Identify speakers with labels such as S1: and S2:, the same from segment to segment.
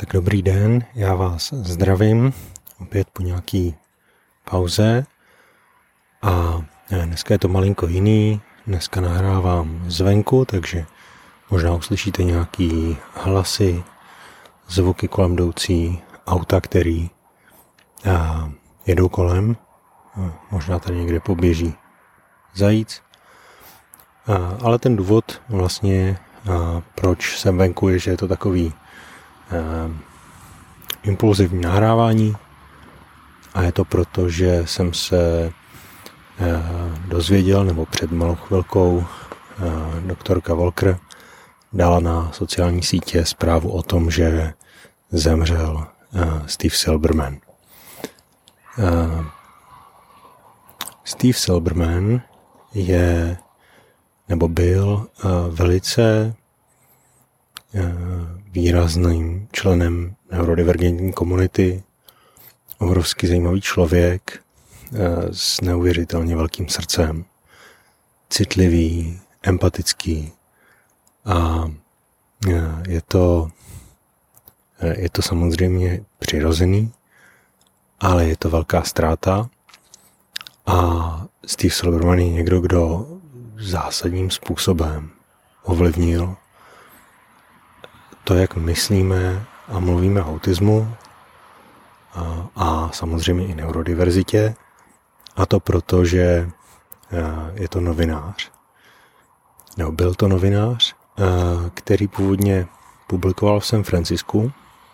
S1: Tak dobrý den, já vás zdravím, opět po nějaký pauze a dneska je to malinko jiný, dneska nahrávám zvenku, takže možná uslyšíte nějaký hlasy, zvuky kolem jdoucí, auta, který jedou kolem, možná tady někde poběží zajíc, ale ten důvod vlastně, proč jsem venku, je, že je to takový impulzivní nahrávání a je to proto, že jsem se dozvěděl, nebo před malou chvilkou doktorka Walker dala na sociální sítě zprávu o tom, že zemřel Steve Silberman. Steve Silberman je, nebo byl velice výrazným členem neurodivergentní komunity, obrovský zajímavý člověk s neuvěřitelně velkým srdcem, citlivý, empatický a je to samozřejmě přirozený, ale je to velká ztráta a Steve Silberman je někdo, kdo zásadním způsobem ovlivnil to, jak myslíme a mluvíme o autismu a samozřejmě i neurodiverzitě. A to proto, že je to novinář. Nebo byl to novinář, který původně publikoval v San Francisku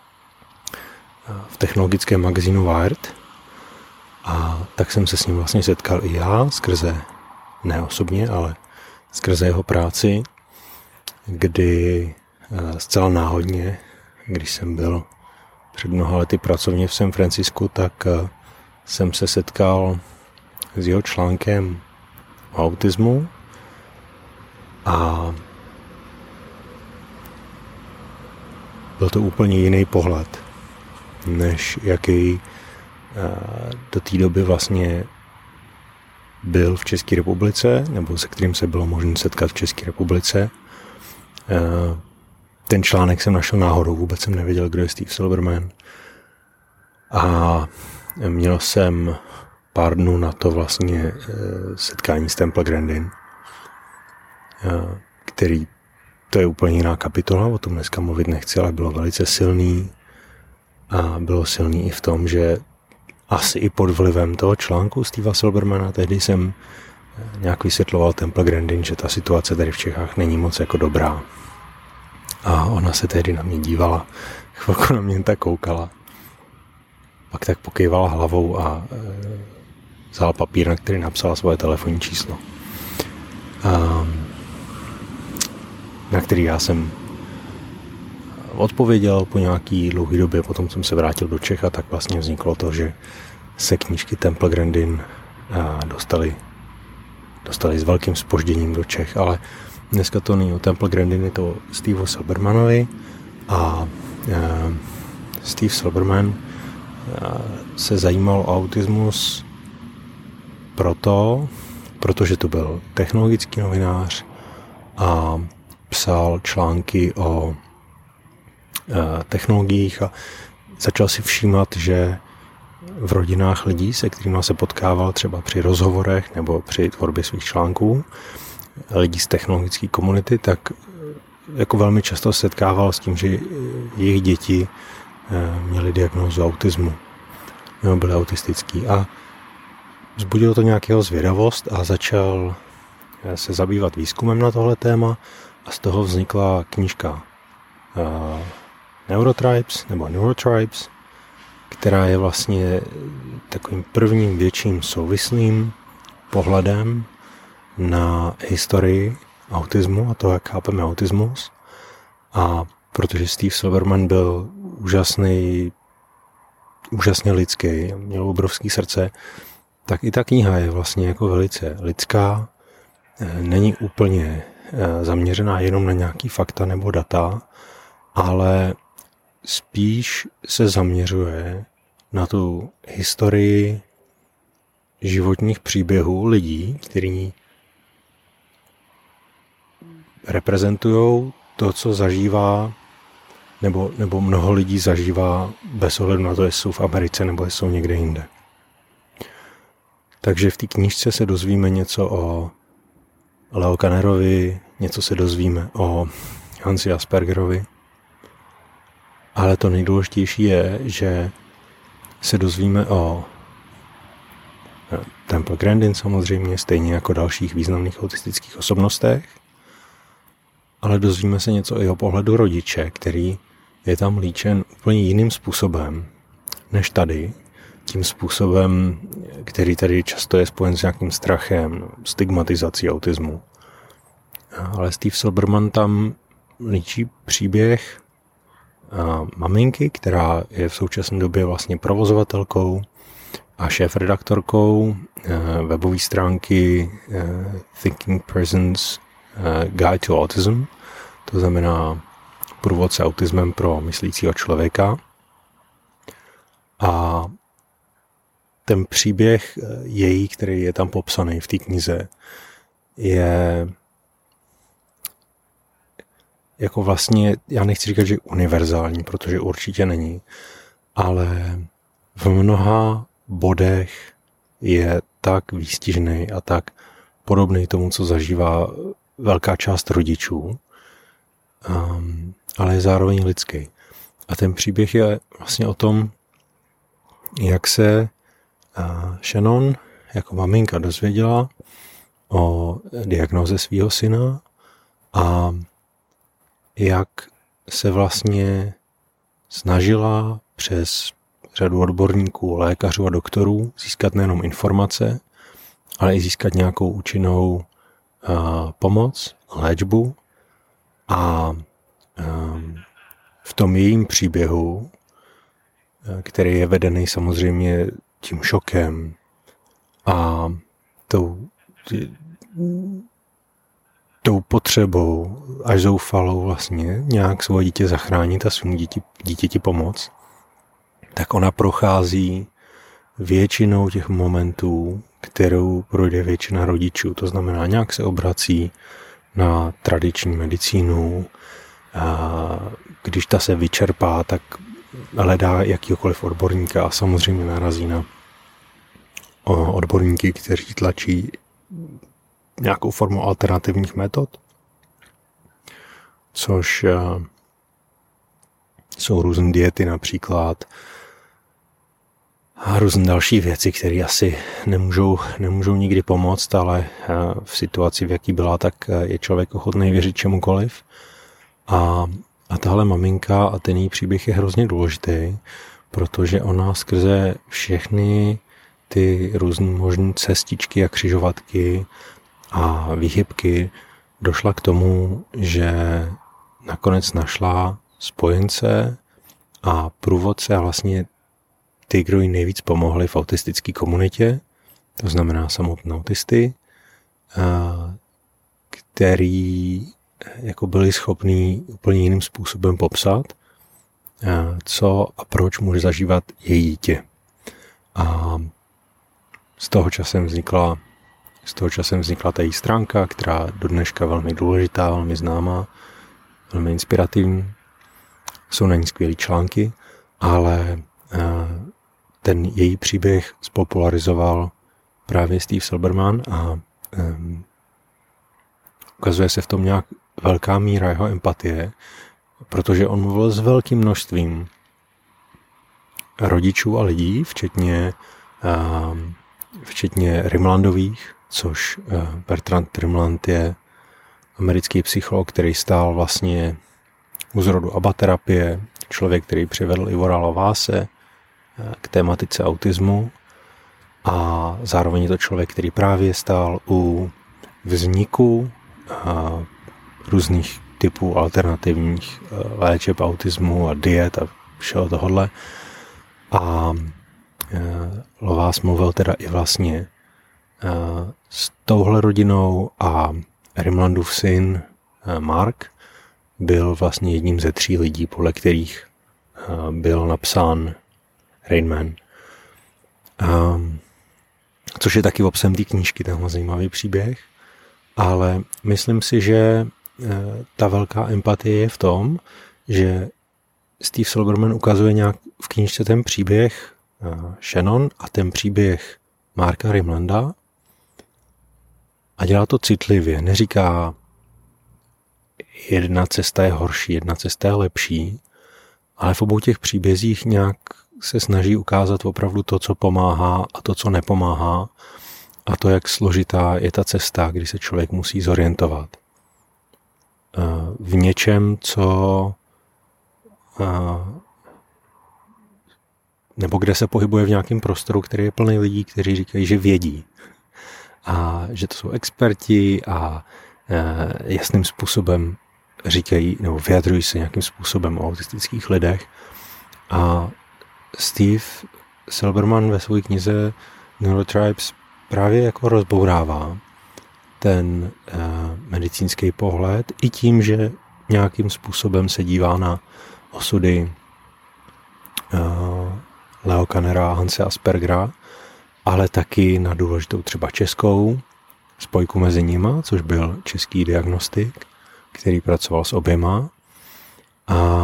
S1: v technologickém magazínu Wired. A tak jsem se s ním vlastně setkal i já, skrze, ne osobně, ale skrze jeho práci, kdy zcela náhodně, když jsem byl před mnoha lety pracovně v San Francisku, tak jsem se setkal s jeho článkem o autismu a byl to úplně jiný pohled, než jaký do té doby vlastně byl v České republice, nebo se kterým se bylo možné setkat v České republice. Ten článek jsem našel náhodou, vůbec jsem nevěděl, kdo je Steve Silberman. A měl jsem pár dnů na to vlastně setkání s Temple Grandin, který, to je úplně jiná kapitola, o tom dneska mluvit nechci, ale bylo velice silný a bylo silný i v tom, že asi i pod vlivem toho článku Steva Silbermana tehdy jsem nějak vysvětloval Temple Grandin, že ta situace tady v Čechách není moc jako dobrá. A ona se tehdy na mě dívala, chvilku na mě tak koukala. Pak tak pokývala hlavou a vzala papír, na který napsala svoje telefonní číslo. Na který já jsem odpověděl po nějaký dlouhý době, potom jsem se vrátil do Čech a tak vlastně vzniklo to, že se knížky Temple Grandin dostali s velkým zpožděním do Čech, ale dneska to není o Temple Grandin, je to o Steve Silbermanovi a Steve Silberman se zajímal o autismus protože to byl technologický novinář a psal články o technologiích a začal si všímat, že v rodinách lidí, se kterými se potkával třeba při rozhovorech nebo při tvorbě svých článků, lidí z technologické komunity, tak jako velmi často setkával s tím, že jejich děti měly diagnózu autismu, nebo byly autistický a vzbudilo to nějakého zvědavost a začal se zabývat výzkumem na tohle téma a z toho vznikla knížka Neurotribes, která je vlastně takovým prvním větším souvislým pohledem na historii autismu a to, jak chápeme autismus. A protože Steve Silberman byl úžasně lidský, měl obrovský srdce, tak i ta kniha je vlastně jako velice lidská, není úplně zaměřená jenom na nějaký fakta nebo data, ale spíš se zaměřuje na tu historii životních příběhů lidí, kteří reprezentují to, co zažívá nebo mnoho lidí zažívá bez ohledu na to, jestli jsou v Americe nebo jestli jsou někde jinde. Takže v té knížce se dozvíme něco o Leo Kannerovi, něco se dozvíme o Hansi Aspergerovi, ale to nejdůležitější je, že se dozvíme o Temple Grandin samozřejmě, stejně jako dalších významných autistických osobnostech, ale dozvíme se něco i o pohledu rodiče, který je tam líčen úplně jiným způsobem než tady. Tím způsobem, který tady často je spojen s nějakým strachem, stigmatizací autismu. Ale Steve Silberman tam líčí příběh maminky, která je v současné době vlastně provozovatelkou a šéfredaktorkou webové stránky Thinking Person's Guide to Autism, to znamená průvodce autismem pro myslícího člověka. A ten příběh její, který je tam popsaný v té knize, je jako vlastně, já nechci říkat, že univerzální, protože určitě není, ale v mnoha bodech je tak výstižný a tak podobný tomu, co zažívá velká část rodičů, ale je zároveň lidský. A ten příběh je vlastně o tom, jak se Shannon jako maminka dozvěděla o diagnóze svého syna a jak se vlastně snažila přes řadu odborníků, lékařů a doktorů získat nejenom informace, ale i získat nějakou účinnou pomoc, léčbu. A v tom jejím příběhu, který je vedený samozřejmě tím šokem a tou potřebou až zoufalou vlastně nějak svoje dítě zachránit a svému dítěti pomoct, tak ona prochází většinou těch momentů, kterou projde většina rodičů. To znamená, nějak se obrací na tradiční medicínu, a když ta se vyčerpá, tak hledá jakýkoliv odborníka a samozřejmě narazí na odborníky, kteří tlačí nějakou formu alternativních metod, což jsou různé diety například a různé další věci, které asi nemůžou nikdy pomoct, ale v situaci, v jaký byla, tak je člověk ochotný věřit čemukoliv. A tahle maminka a ten její příběh je hrozně důležitý, protože ona skrze všechny ty různé možné cestičky a křižovatky a výhybky došla k tomu, že nakonec našla spojence a průvodce a vlastně ty, kdo jí nejvíc pomohli v autistické komunitě, to znamená samotné autisty, který jako byli schopní úplně jiným způsobem popsat, co a proč může zažívat její dítě. A z toho časem vznikla ta její stránka, která do dneška velmi důležitá, velmi známá, velmi inspirativní. Jsou na ní skvělý články, ale ten její příběh spopularizoval právě Steve Silberman a ukazuje se v tom nějak velká míra jeho empatie, protože on mluvil s velkým množstvím rodičů a lidí, včetně Rimlandových, což Bertrand Rimland je americký psycholog, který stál vlastně u zrodu abaterapie, člověk, který přivedl Ivora Lováse k tématice autismu a zároveň je to člověk, který právě stál u vzniku různých typů alternativních léčeb autismu a diet a všeho tohodle. A Lovás mluvil teda i vlastně s touhle rodinou a Rimlandův syn Mark byl vlastně jedním ze 3 lidí, podle kterých byl napsán Rain Man. Což je taky obsahem té knížky, tenhle zajímavý příběh. Ale myslím si, že ta velká empatie je v tom, že Steve Silberman ukazuje nějak v knížce ten příběh Shannon a ten příběh Marka Rimlanda a dělá to citlivě. Neříká, jedna cesta je horší, jedna cesta je lepší, ale v obou těch příbězích nějak se snaží ukázat opravdu to, co pomáhá a to, co nepomáhá a to, jak složitá je ta cesta, kdy se člověk musí zorientovat v něčem, co nebo kde se pohybuje v nějakém prostoru, který je plný lidí, kteří říkají, že vědí a že to jsou experti a jasným způsobem říkají nebo vyjadřují se nějakým způsobem o autistických lidech. A Steve Silberman ve své knize Neurotribes právě jako rozbourává ten medicínský pohled i tím, že nějakým způsobem se dívá na osudy Leo Kannera a Hanse Aspergera, ale taky na důležitou třeba českou spojku mezi nima, což byl český diagnostik, který pracoval s oběma. A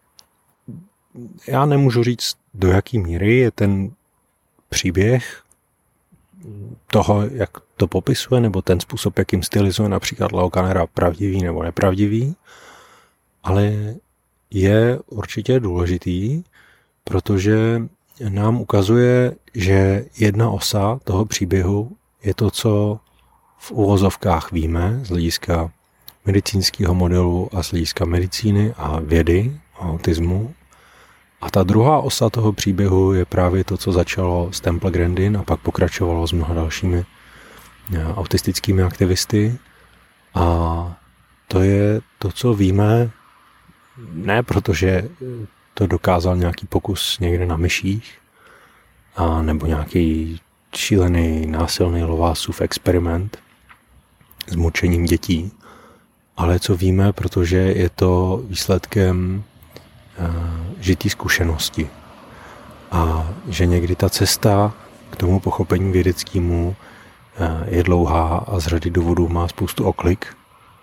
S1: já nemůžu říct, do jaký míry je ten příběh toho, jak to popisuje, nebo ten způsob, jakým stylizuje například Leo Kannera pravdivý nebo nepravdivý, ale je určitě důležitý, protože nám ukazuje, že jedna osa toho příběhu je to, co v uvozovkách víme z hlediska medicínského modelu a z hlediska medicíny a vědy a autismu. A ta druhá osa toho příběhu je právě to, co začalo s Temple Grandin a pak pokračovalo s mnoha dalšími autistickými aktivisty. A to je to, co víme, ne protože to dokázal nějaký pokus někde na myších a nebo nějaký šílený, násilný Lovásův experiment s mučením dětí, ale co víme, protože je to výsledkem žitý zkušenosti. A že někdy ta cesta k tomu pochopení vědeckému je dlouhá a z řady důvodů má spoustu oklik.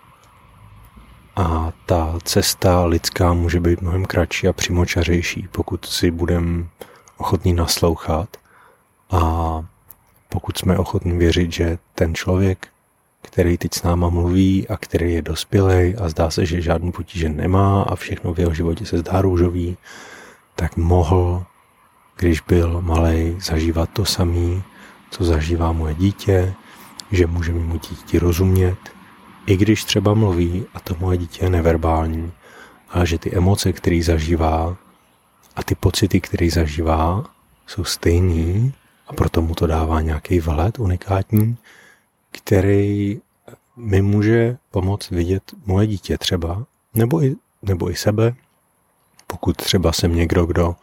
S1: A ta cesta lidská může být mnohem kratší a přímočařejší, pokud si budeme ochotní naslouchat a pokud jsme ochotní věřit, že ten člověk, který teď s náma mluví a který je dospělej a zdá se, že žádný potíže nemá a všechno v jeho životě se zdá růžový, tak mohl, když byl malej, zažívat to samé, co zažívá moje dítě, že může mému dítěti rozumět, i když třeba mluví a to moje dítě je neverbální, ale že ty emoce, které zažívá a ty pocity, které zažívá, jsou stejný a proto mu to dává nějaký vhled unikátní, který mi může pomoct vidět moje dítě třeba, nebo i sebe, pokud třeba jsem někdo, kdo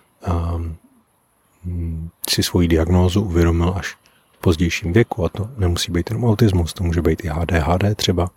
S1: si svoji diagnózu uvědomil až v pozdějším věku, a to nemusí být jenom autismus, to může být i ADHD třeba,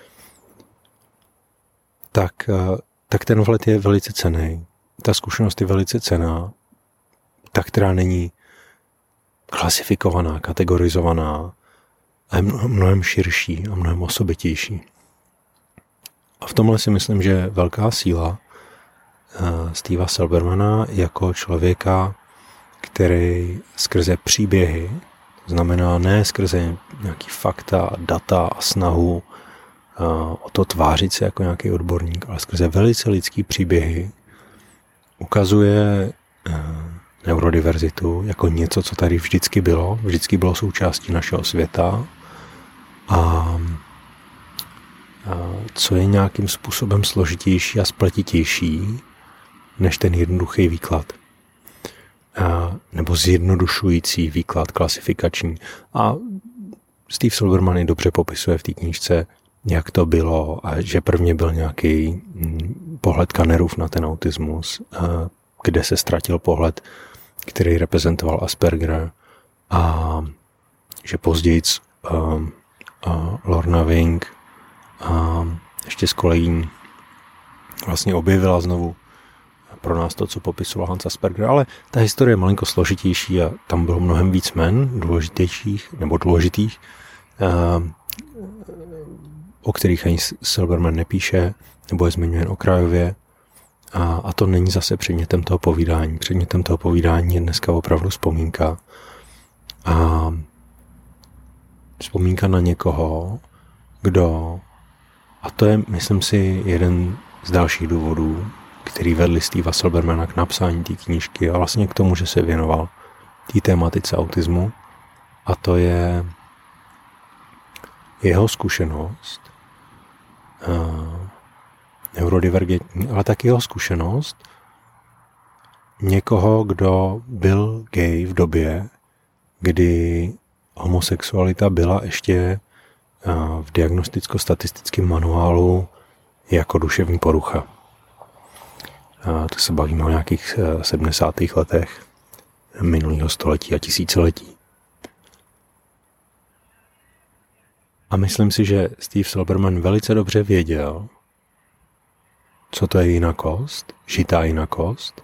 S1: tak ten vhled je velice cenný. Ta zkušenost je velice cenná, ta, která není klasifikovaná, kategorizovaná, a je mnohem širší a mnohem osobitější. A v tomhle si myslím, že je velká síla Steva Silbermana jako člověka, který skrze příběhy, to znamená ne skrze nějaký fakta, data a snahu o to tvářit se jako nějaký odborník, ale skrze velice lidský příběhy ukazuje neurodiverzitu jako něco, co tady vždycky bylo součástí našeho světa a co je nějakým způsobem složitější a spletitější než ten jednoduchý výklad. Nebo zjednodušující výklad klasifikační. A Steve Silberman ji dobře popisuje v té knížce, jak to bylo a že prvně byl nějaký pohled Kannerův na ten autismus, kde se ztratil pohled, který reprezentoval Asperger a že později Lorna Wing a ještě s kolegyní vlastně objevila znovu pro nás to, co popisoval Hans Asperger, ale ta historie je malinko složitější a tam bylo mnohem víc jmen důležitých, o kterých ani Silberman nepíše, nebo je zmiňuje okrajově. A to není zase předmětem toho povídání. Předmětem toho povídání je dneska opravdu vzpomínka. A vzpomínka na někoho, kdo, a to je, myslím si, jeden z dalších důvodů, který vedli Steva Silbermana k napsání té knížky a vlastně k tomu, že se věnoval té tématice autismu. A to je jeho zkušenost, neurodivergentní, ale taky jeho zkušenost někoho, kdo byl gay v době, kdy homosexualita byla ještě v diagnosticko-statistickém manuálu jako duševní porucha. To se bavíme o nějakých 70. letech minulého století a tisíciletí. A myslím si, že Steve Silberman velice dobře věděl, co to je jinakost, žitá jinakost,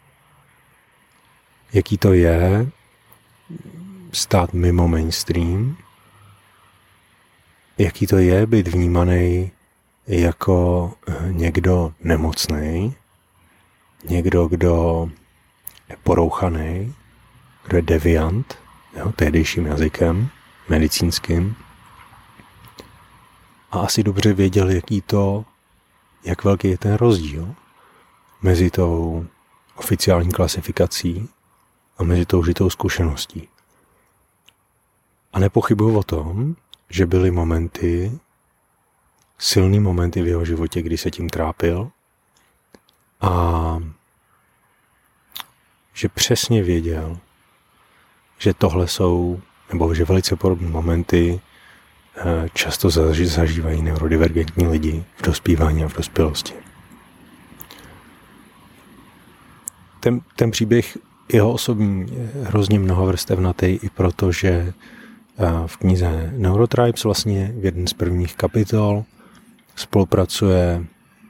S1: jaký to je stát mimo mainstream, jaký to je být vnímaný jako někdo nemocný, někdo, kdo je porouchaný, kdo je deviant, tehdejším jazykem, medicínským. A asi dobře věděl, jak velký je ten rozdíl mezi tou oficiální klasifikací a mezi tou žitou zkušeností. A nepochybuji o tom, že byly silný momenty v jeho životě, kdy se tím trápil a že přesně věděl, že tohle jsou, nebo že velice podobné momenty často zažívají neurodivergentní lidi v dospívání a v dospělosti. Ten příběh jeho osobní je hrozně mnohovrstevnatý i proto, že v knize Neurotribes vlastně v jeden z prvních kapitol spolupracuje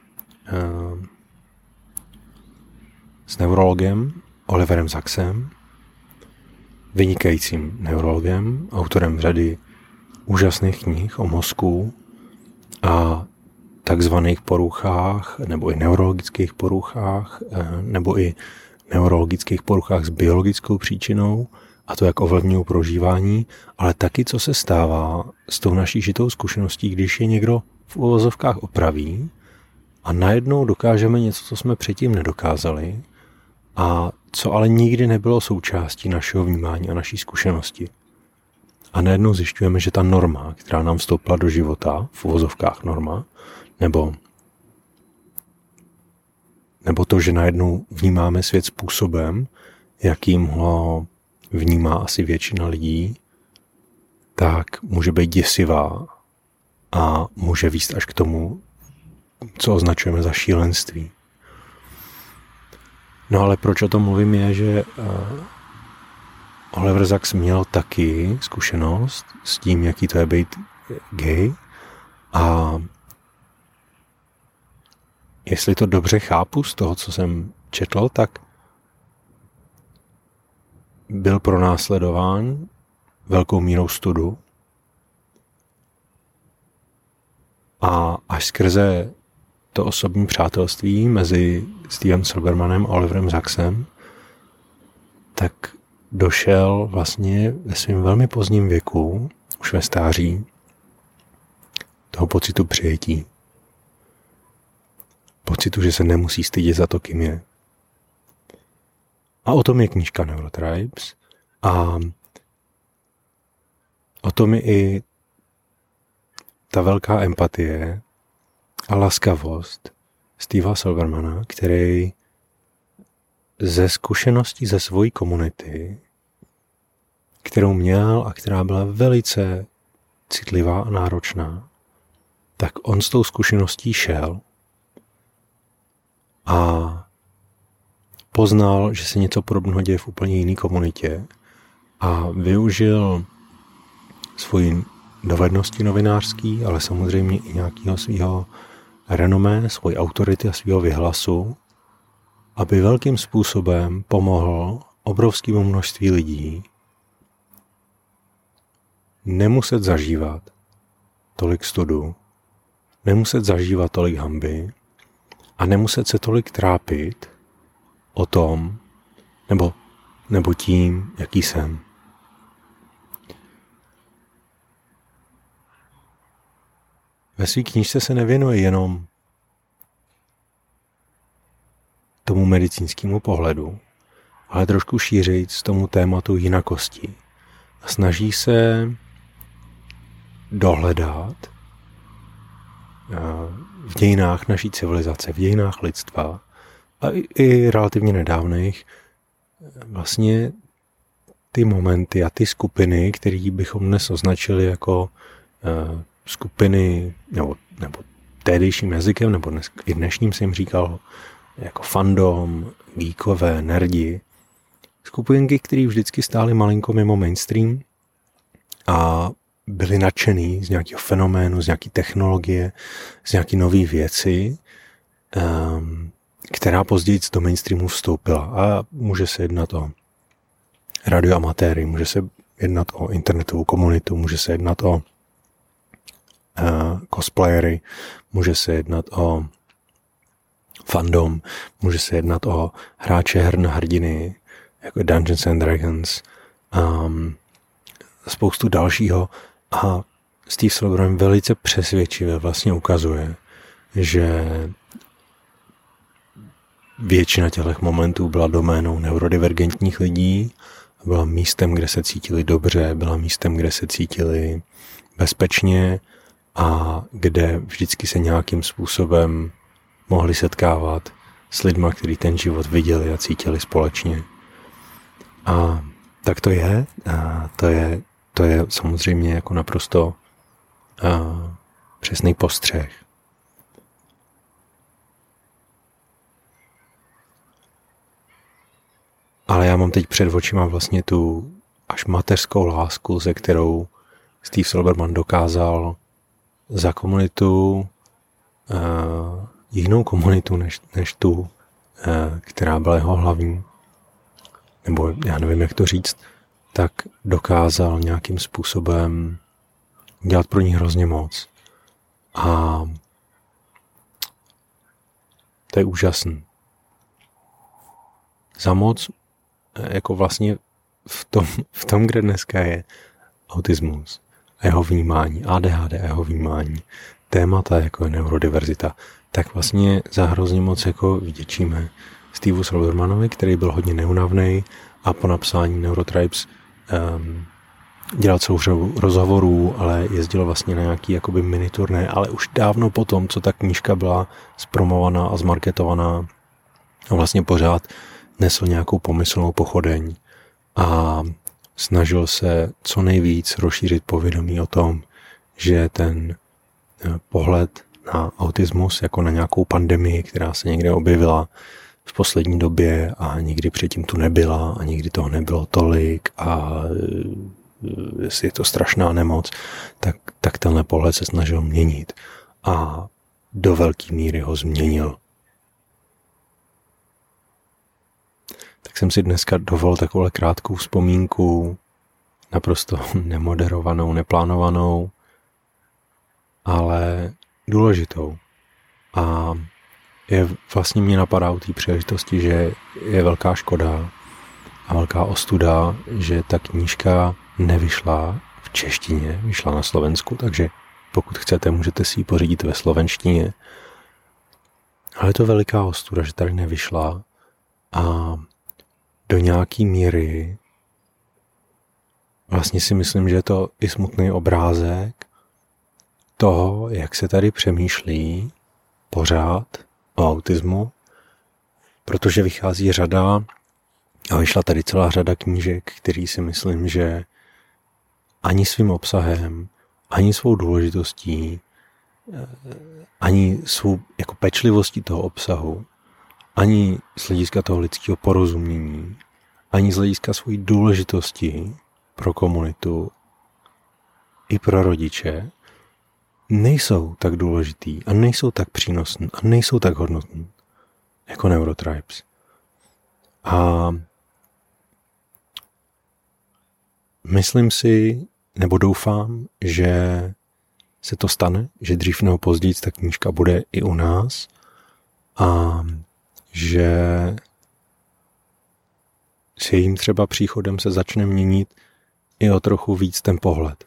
S1: s neurologem Oliverem Sacksem, vynikajícím neurologem, autorem řady úžasných knih o mozku a takzvaných poruchách, nebo i neurologických poruchách, nebo i neurologických poruchách s biologickou příčinou, a to jak ovlivňují prožívání, ale taky co se stává s tou naší žitou zkušeností, když je někdo v uvozovkách opraví a najednou dokážeme něco, co jsme předtím nedokázali a co ale nikdy nebylo součástí našeho vnímání a naší zkušenosti. A najednou zjišťujeme, že ta norma, která nám vstoupila do života, v uvozovkách norma, nebo to, že najednou vnímáme svět způsobem, jakým ho vnímá asi většina lidí, tak může být děsivá a může vést až k tomu, co označujeme za šílenství. No ale proč o tom mluvím je, že Oliver Sacks měl taky zkušenost s tím, jaký to je být gay a jestli to dobře chápu z toho, co jsem četl, tak byl pronásledován velkou mírou studu a až skrze to osobní přátelství mezi Stevem Silbermanem a Oliverem Sacksem, tak došel vlastně ve svém velmi pozdním věku, už ve stáří, toho pocitu přijetí. Pocitu, že se nemusí stydět za to, kým je. A o tom je knížka Neurotribes a o tom je i ta velká empatie a laskavost Steva Silbermana, který ze zkušeností ze svojí komunity, kterou měl a která byla velice citlivá a náročná, tak on s tou zkušeností šel a poznal, že se něco podobného děje v úplně jiné komunitě a využil svoji dovednosti novinářský, ale samozřejmě i nějakého svého renomé, svoji autority a svého vyhlasu, aby velkým způsobem pomohl obrovskému množství lidí nemuset zažívat tolik studu, nemuset zažívat tolik hanby a nemuset se tolik trápit o tom, nebo tím, jaký jsem. Ve své knížce se nevěnuje jenom tomu medicínskému pohledu, ale trošku šířejc tomu tématu jinakosti. A snaží se dohledat v dějinách naší civilizace, v dějinách lidstva a i relativně nedávných vlastně ty momenty a ty skupiny, které bychom dnes označili jako skupiny, nebo tehdejším jazykem, nebo i dnešním jsem říkal, jako fandom, geekové, nerdi, skupinky, které vždycky stály malinko mimo mainstream a byli nadšený z nějakého fenoménu, z nějaké technologie, z nějaké nové věci, která později do mainstreamu vstoupila. A může se jednat o radioamatéry, může se jednat o internetovou komunitu, může se jednat o cosplayery, může se jednat o fandom, může se jednat o hráče her na hrdiny, jako Dungeons and Dragons, spoustu dalšího. A Steve Silverman velice přesvědčivě vlastně ukazuje, že většina těch momentů byla doménou neurodivergentních lidí, byla místem, kde se cítili dobře, byla místem, kde se cítili bezpečně a kde vždycky se nějakým způsobem mohli setkávat s lidma, kteří ten život viděli a cítili společně. A tak to je. A to je samozřejmě jako naprosto přesný postřeh. Ale já mám teď před očima vlastně tu až mateřskou lásku, se kterou Steve Silverman dokázal za komunitu, jinou komunitu než tu, která byla jeho hlavní, nebo já nevím, jak to říct, tak dokázal nějakým způsobem dělat pro ní hrozně moc. A to je úžasný. Za moc, jako vlastně v tom, kde dneska je autismus a jeho vnímání, ADHD a jeho vnímání, témata jako je neurodiverzita, tak vlastně za hrozně moc jako vděčíme Steveu Silvermanovi, který byl hodně neunavnej a po napsání Neurotribes dělal celou řadu rozhovorů, ale jezdil vlastně na nějaký jakoby mini turné, ale už dávno potom, co ta knížka byla zpromovaná a zmarketovaná a vlastně pořád nesl nějakou pomyslnou pochodeň a snažil se co nejvíc rozšířit povědomí o tom, že ten pohled na autismus jako na nějakou pandemii, která se někde objevila v poslední době a nikdy předtím tu nebyla a nikdy toho nebylo tolik a jestli je to strašná nemoc, tak tenhle pohled se snažil měnit a do velké míry ho změnil. Tak jsem si dneska dovolil takovou krátkou vzpomínku, naprosto nemoderovanou, neplánovanou, ale důležitou. A vlastně mě napadá u té příležitosti, že je velká škoda a velká ostuda, že ta knížka nevyšla v češtině, vyšla na Slovensku, takže pokud chcete, můžete si ji pořídit ve slovenštině. Ale je to veliká ostuda, že tady nevyšla a do nějaký míry vlastně si myslím, že je to i smutný obrázek toho, jak se tady přemýšlí pořád o autismu, protože vychází řada a vyšla tady celá řada knížek, který si myslím, že ani svým obsahem, ani svou důležitostí, ani svou jako pečlivostí toho obsahu, ani z hlediska toho lidského porozumění, ani z hlediska svojí důležitosti pro komunitu i pro rodiče, nejsou tak důležitý a nejsou tak přínosný a nejsou tak hodnotný jako Neurotribes. A myslím si, nebo doufám, že se to stane, že dřív nebo později ta knížka bude i u nás a že s jejím třeba příchodem se začne měnit i o trochu víc ten pohled.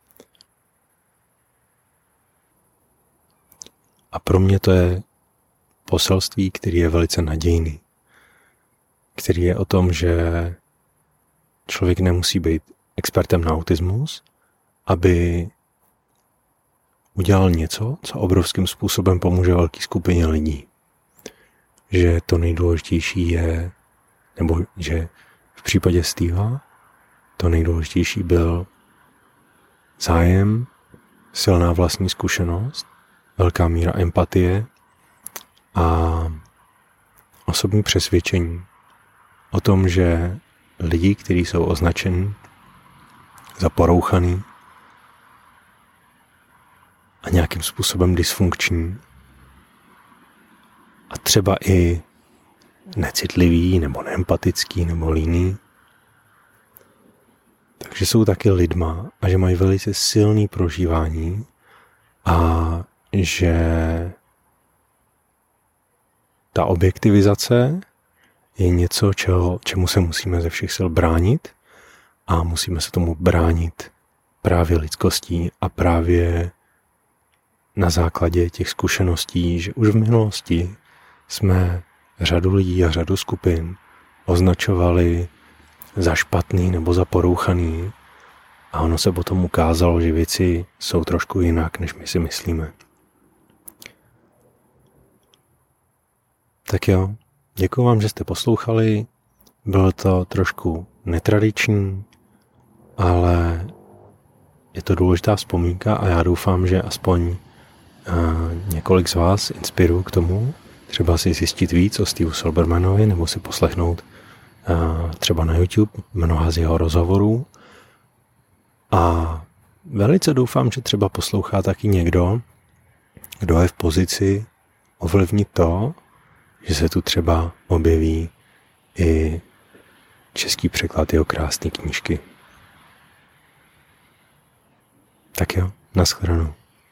S1: A pro mě to je poselství, který je velice nadějný. Který je o tom, že člověk nemusí být expertem na autismus, aby udělal něco, co obrovským způsobem pomůže velké skupině lidí. Že to nejdůležitější je, nebo že v případě Steva to nejdůležitější byl zájem, silná vlastní zkušenost, velká míra empatie a osobní přesvědčení o tom, že lidi, kteří jsou označeni za porouchaný a nějakým způsobem dysfunkční a třeba i necitlivý nebo neempatický nebo líný, takže jsou taky lidma a že mají velice silný prožívání a že ta objektivizace je něco, čemu se musíme ze všech sil bránit a musíme se tomu bránit právě lidskostí a právě na základě těch zkušeností, že už v minulosti jsme řadu lidí a řadu skupin označovali za špatný nebo za porouchaný a ono se potom ukázalo, že věci jsou trošku jinak, než my si myslíme. Tak jo, děkuji vám, že jste poslouchali. Bylo to trošku netradiční, ale je to důležitá vzpomínka a já doufám, že aspoň několik z vás inspiruju k tomu, třeba si zjistit víc o Steve Silbermanovi nebo si poslechnout třeba na YouTube mnoha z jeho rozhovorů. A velice doufám, že třeba poslouchá taky někdo, kdo je v pozici ovlivnit to, že se tu třeba objeví i český překlad jeho krásné knížky. Tak jo, nashledanou.